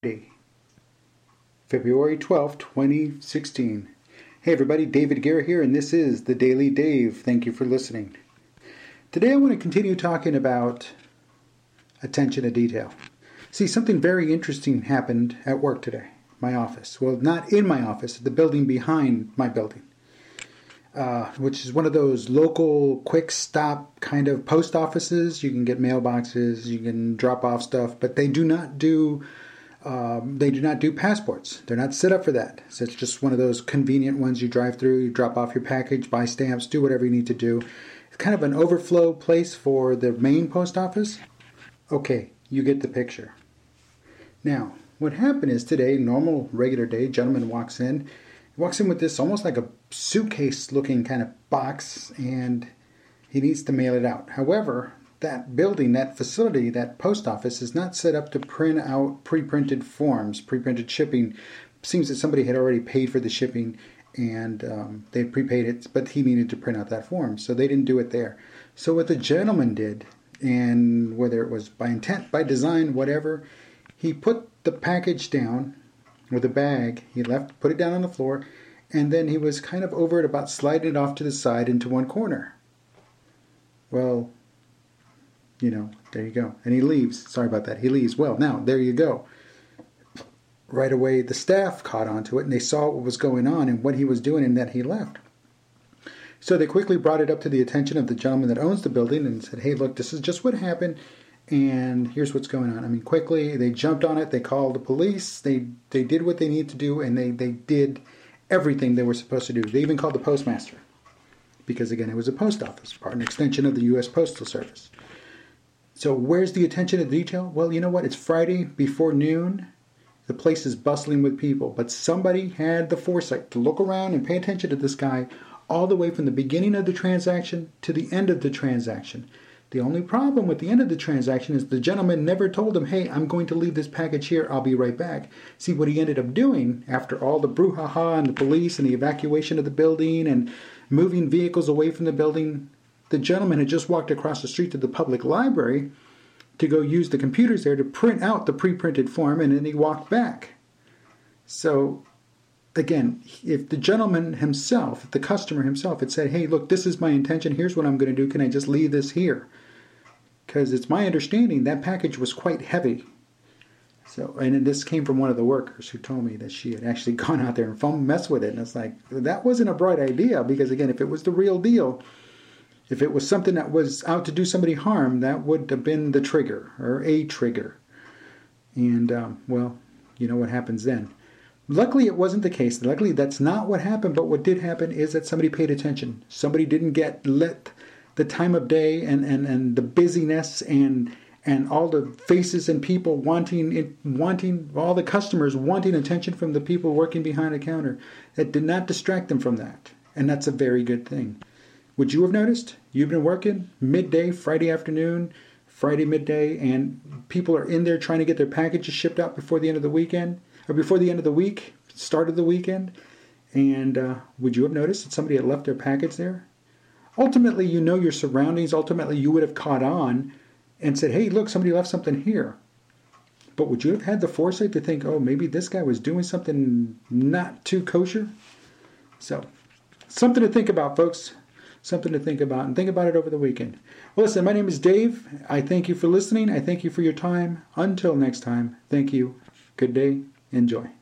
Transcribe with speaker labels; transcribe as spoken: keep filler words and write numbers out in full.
Speaker 1: Friday, February twelfth, twenty sixteen. Hey everybody, David Guerra here, and this is The Daily Dave. Thank you for listening. Today I want to continue talking about attention to detail. See, something very interesting happened at work today, my office. Well, not in my office, the building behind my building, uh, which is one of those local quick stop kind of post offices. You can get mailboxes, you can drop off stuff, but they do not do Um, they do not do passports. They're not set up for that. So it's just one of those convenient ones you drive through, you drop off your package, buy stamps, do whatever you need to do. It's kind of an overflow place for the main post office. Okay, you get the picture. Now, what happened is today, normal, regular day, gentleman walks in. He walks in with this almost like a suitcase-looking kind of box, and he needs to mail it out. However, that building, that facility, that post office is not set up to print out pre-printed forms, pre-printed shipping. It seems that somebody had already paid for the shipping and um, they had prepaid it, but he needed to print out that form, so they didn't do it there. So what the gentleman did, and whether it was by intent, by design, whatever, he put the package down with a bag. He left, put it down on the floor, and then he was kind of over it, about sliding it off to the side into one corner. Well, you know, there you go. And he leaves. Sorry about that. He leaves. Well, now, there you go. Right away, the staff caught onto it, and they saw what was going on and what he was doing, and that he left. So they quickly brought it up to the attention of the gentleman that owns the building and said, hey, look, this is just what happened, and here's what's going on. I mean, quickly, they jumped on it. They called the police. They they did what they needed to do, and they, they did everything they were supposed to do. They even called the postmaster because, again, it was a post office, part an extension of the U S Postal Service. So where's the attention to detail? Well, you know what? It's Friday before noon. The place is bustling with people. But somebody had the foresight to look around and pay attention to this guy all the way from the beginning of the transaction to the end of the transaction. The only problem with the end of the transaction is the gentleman never told him, hey, I'm going to leave this package here. I'll be right back. See, what he ended up doing after all the brouhaha and the police and the evacuation of the building and moving vehicles away from the building, the gentleman had just walked across the street to the public library to go use the computers there to print out the pre-printed form, and then he walked back. So, again, if the gentleman himself, if the customer himself had said, hey, look, this is my intention, here's what I'm going to do, can I just leave this here? Because it's my understanding that package was quite heavy. So, and this came from one of the workers who told me that she had actually gone out there and found mess with it. And it's like, that wasn't a bright idea, because, again, if it was the real deal, if it was something that was out to do somebody harm, that would have been the trigger, or a trigger. And, um, well, you know what happens then. Luckily, it wasn't the case. Luckily, that's not what happened. But what did happen is that somebody paid attention. Somebody didn't get let the time of day and, and, and the busyness and and all the faces and people wanting it, wanting all the customers wanting attention from the people working behind the counter. That did not distract them from that. And that's a very good thing. Would you have noticed? You've been working midday, Friday afternoon, Friday midday, and people are in there trying to get their packages shipped out before the end of the weekend, or before the end of the week, start of the weekend. And uh, would you have noticed that somebody had left their package there? Ultimately, you know your surroundings. Ultimately, you would have caught on and said, hey, look, somebody left something here. But would you have had the foresight to think, oh, maybe this guy was doing something not too kosher? So, something to think about, folks. Something to think about, and think about it over the weekend. Well, listen, my name is Dave. I thank you for listening. I thank you for your time. Until next time, thank you. Good day. Enjoy.